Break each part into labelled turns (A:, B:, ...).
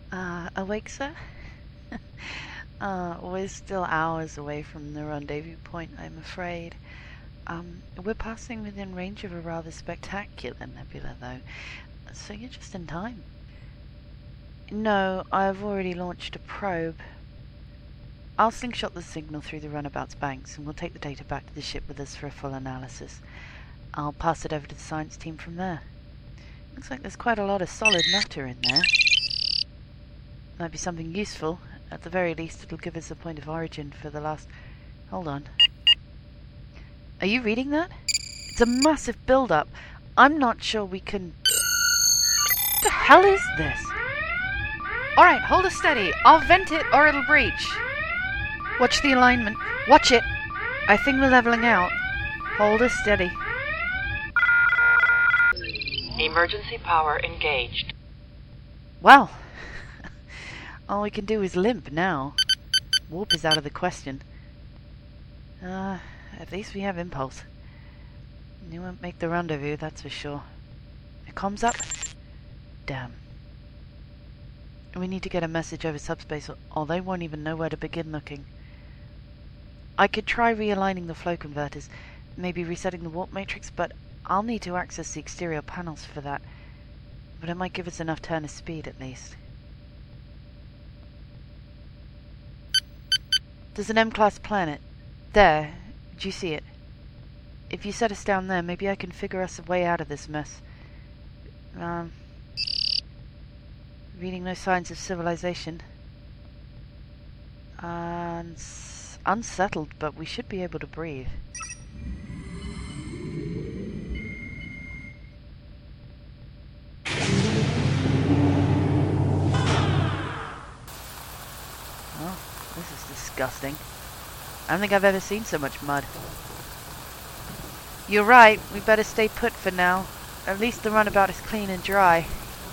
A: Awake, sir? We're still hours away from the rendezvous point, I'm afraid. We're passing within range of a rather spectacular nebula, though, so you're just in time. No, I've already launched a probe. I'll slingshot the signal through the runabout's banks, and we'll take the data back to the ship with us for a full analysis. I'll pass it over to the science team from there. Looks like there's quite a lot of solid matter in there. Might be something useful. At the very least, it'll give us a point of origin for the last... Hold on. Are you reading that? It's a massive build-up. I'm not sure we can... What the hell is this? Alright, hold us steady. I'll vent it or it'll breach. Watch the alignment. Watch it. I think we're leveling out. Hold us steady.
B: Emergency power engaged.
A: Well, all we can do is limp now. Warp is out of the question. At least we have impulse. You won't make the rendezvous, that's for sure. It comes up? Damn. We need to get a message over subspace, or they won't even know where to begin looking. I could try realigning the flow converters, maybe resetting the warp matrix, but I'll need to access the exterior panels for that. But it might give us enough turn of speed, at least. There's an M-class planet. There. Do you see it? If you set us down there, maybe I can figure us a way out of this mess. Reading no signs of civilization. Unsettled, but we should be able to breathe. Oh, this is disgusting. I don't think I've ever seen so much mud. You're right, we better stay put for now. At least the runabout is clean and dry.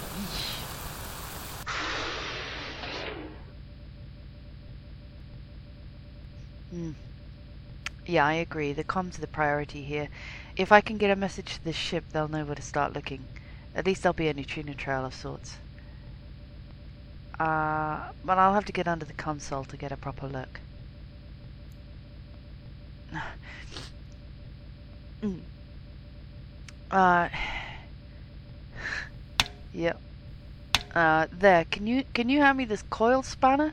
A: Yeah, I agree. The comms are the priority here. If I can get a message to the ship, they'll know where to start looking. At least there'll be a neutrino trail of sorts. But I'll have to get under the console to get a proper look. Yep. There. Can you hand me this coil spanner?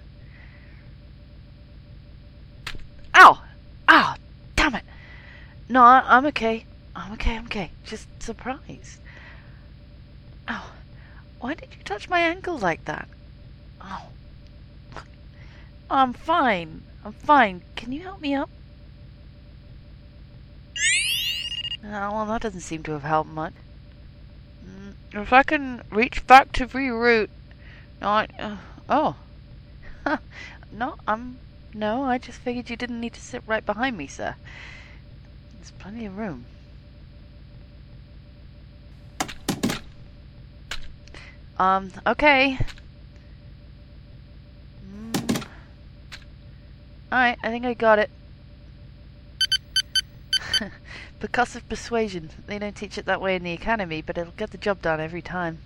A: Ow! Ow! Damn it! No, I'm okay. I'm okay. Just surprised. Ow. Why did you touch my ankle like that? Oh. I'm fine. Can you help me up? Well, that doesn't seem to have helped much. If I can reach back to reroute... Oh. No, I just figured you didn't need to sit right behind me, sir. There's plenty of room. Okay. Alright, I think I got it. Percussive persuasion. They don't teach it that way in the academy, but it'll get the job done every time.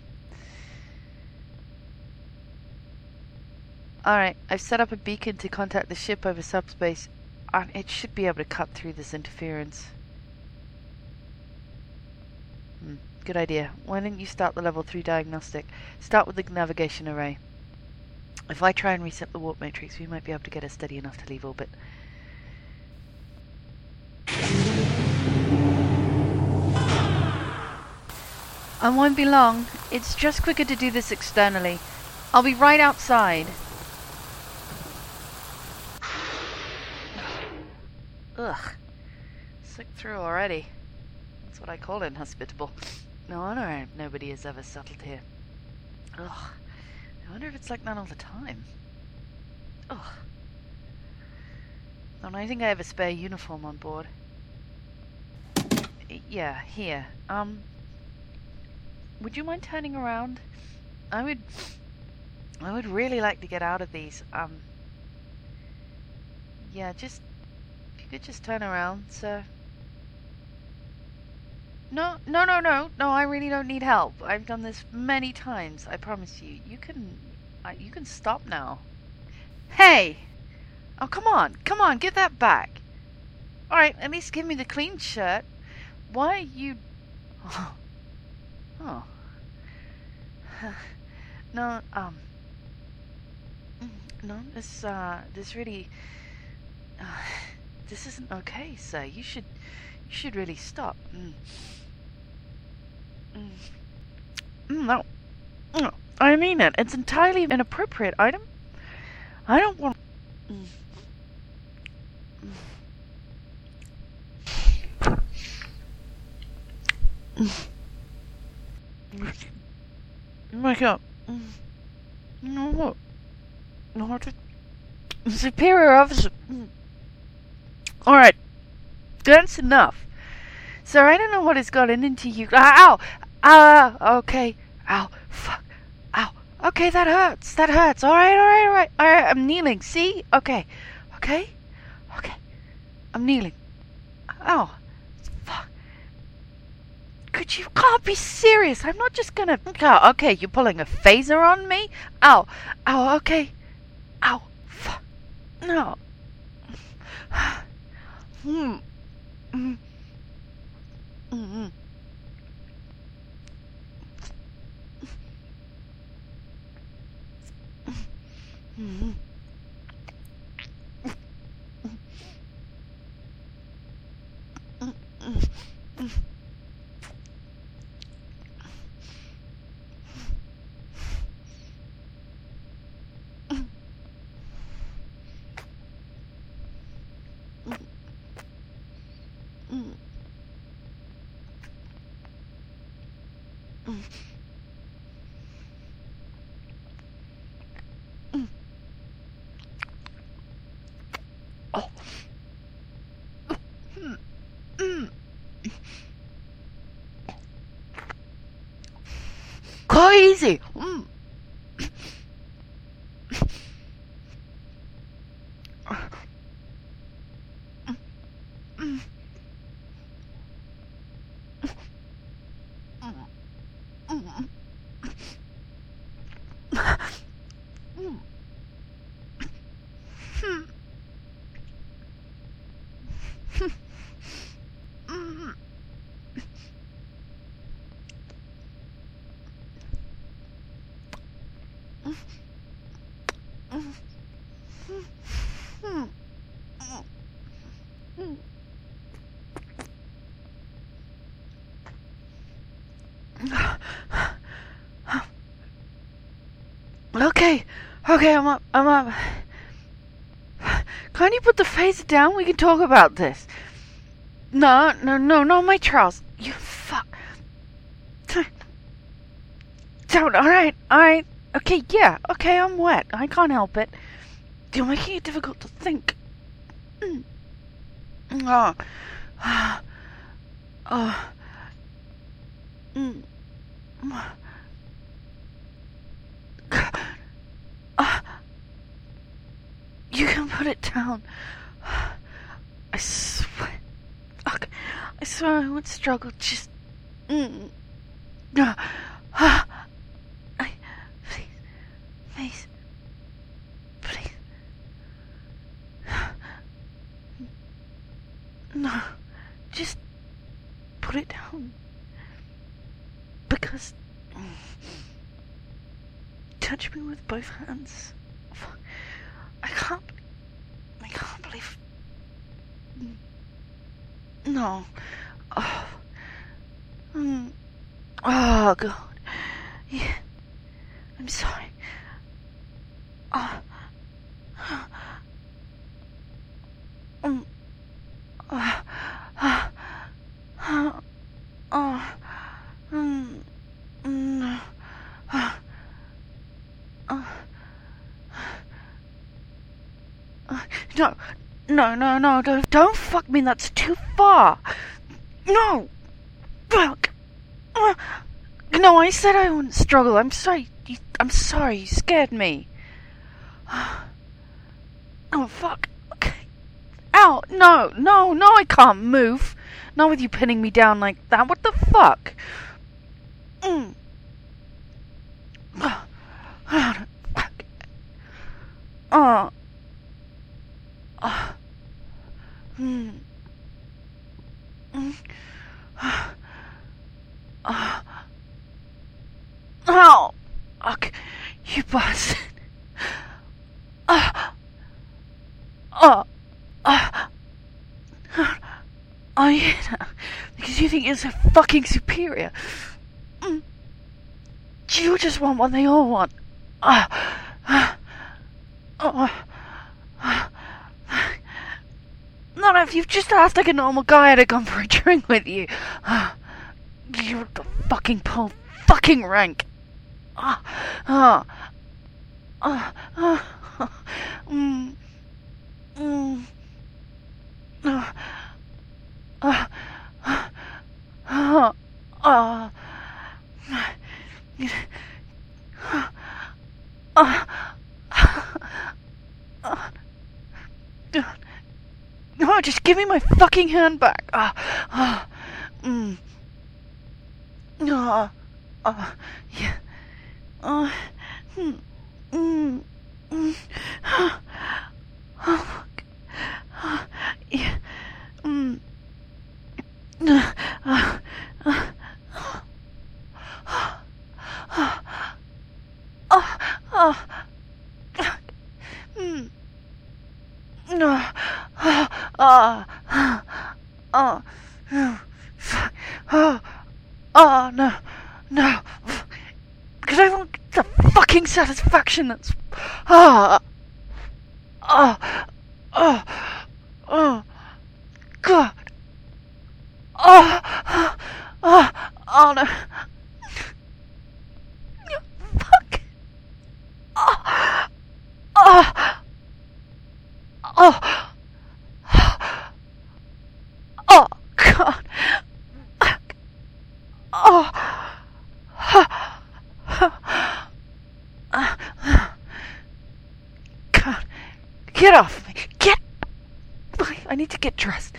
A: Alright, I've set up a beacon to contact the ship over subspace. It should be able to cut through this interference. Good idea. Why didn't you start the level 3 diagnostic? Start with the navigation array. If I try and reset the warp matrix, we might be able to get it steady enough to leave orbit. I won't be long. It's just quicker to do this externally. I'll be right outside. Ugh. Sick through already. That's what I call inhospitable. No wonder nobody has ever settled here. Ugh. I wonder if it's like that all the time. Ugh. Don't I think I have a spare uniform on board. Yeah, here. Would you mind turning around? I would really like to get out of these. Yeah, just... If you could just turn around, sir. No, I really don't need help. I've done this many times, I promise you. You can You can stop now. Hey! Oh, come on, give that back. Alright, at least give me the clean shirt. Why are you... Oh. No, no, this really... this isn't okay, sir. You should really stop. No. No. I mean it. It's entirely inappropriate item. I don't want... Wake up. No, what? No, superior officer. Alright. That's enough. Sir, I don't know what has gotten into you. Ow! Okay. Ow. Fuck. Ow. Okay, that hurts. Alright. I'm kneeling. See? Okay. I'm kneeling. Ow. Fuck. You can't be serious. I'm not just gonna... Oh, okay, you're pulling a phaser on me? Ow, okay. Ow, fuck. No. Go easy. Okay, I'm up. Can't you put the phaser down? We can talk about this. No, not my Charles. You fuck. Don't, alright. Okay, yeah, okay, I'm wet. I can't help it. You're making it difficult to think. You can put it down. I swear. Okay. I swear I won't struggle. Just. Please. No. Just put it down. Because. Touch me with both hands. I can't believe... No. Oh, God. Yeah. I'm sorry. No, don't fuck me, that's too far. No. Fuck. No, I said I wouldn't struggle. I'm sorry, you scared me. Oh, fuck. Okay. Ow, no, I can't move. Not with you pinning me down like that. What the fuck? Oh. Oh. Mm. Mm. Oh. Oh. Fuck. You bastard. Oh. Oh. Oh. Oh, yeah. Because you think you're so fucking superior. Mm. You just want what they all want. Oh. Oh. No, if you've just asked like a normal guy to come for a drink with you. You're the fucking fucking rank. No, just give me my fucking hand back. Yeah. Oh, no. Because I want the fucking satisfaction that's... God. Oh, no. Fuck. God. God. Get off me. I need to get dressed.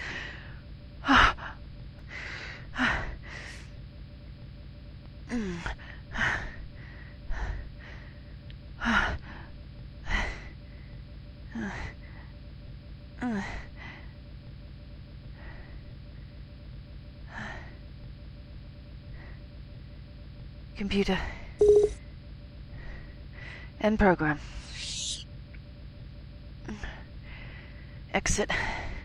A: Computer. End program. Exit.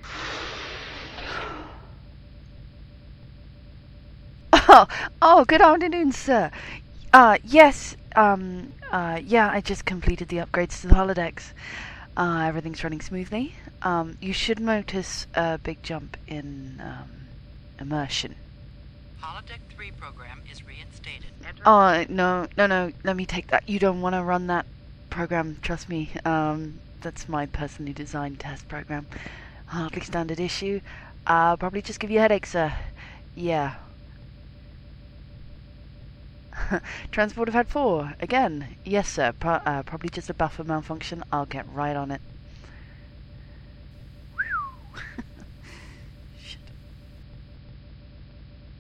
A: Oh, good afternoon, sir. Yes, yeah, I just completed the upgrades to the holodecks. Everything's running smoothly. You should notice a big jump in, immersion.
B: Holodeck 3 program is reinstated.
A: No, let me take that. You don't want to run that program, trust me. That's my personally designed test program. Hardly standard issue. Probably just give you a headache, sir. Yeah. Transport have had 4. Again. Yes, sir. Probably just a buffer malfunction. I'll get right on it.